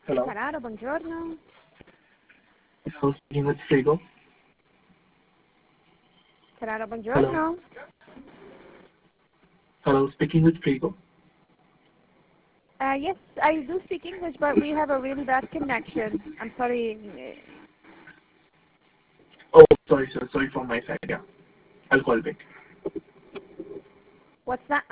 Hello. Carraro, buongiorno. Hello, speaking with Frigo. Carraro, Hello. buongiorno. Hello, speaking with Frigo. Yes, I do speak English, but we have a really bad connection. I'm sorry. Oh, sorry, sir. Sorry for my side. Yeah, I'll call back. What's that?